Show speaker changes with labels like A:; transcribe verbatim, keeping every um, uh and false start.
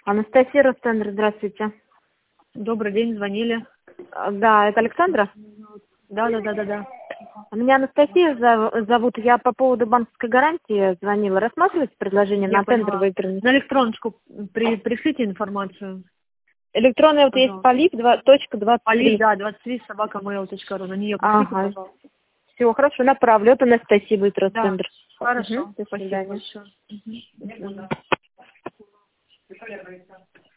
A: Анастасия, Ростендер, здравствуйте.
B: Добрый день, звонили.
A: А, Да, это Александра?
B: Да, да, да, да, да.
A: Меня Анастасия зов- зовут. Я по поводу банковской гарантии звонила. Рассматриваете предложение
B: Я
A: на тендер
B: поняла.
A: выигранный?
B: На электроночку при, пришлите информацию.
A: Электронный вот есть
B: Пожалуйста.
A: полип точка двадцать
B: Полив,
A: три.
B: да, двадцать три собака mail точка ру. На нее пришлите,
A: Ага.
B: пожалуйста.
A: Все, хорошо, направлю. Это Анастасия будет
B: Да,
A: Ростендер.
B: хорошо.
A: Мгм, до
B: Спасибо
A: свидания.
B: большое. Мгм. До свидания.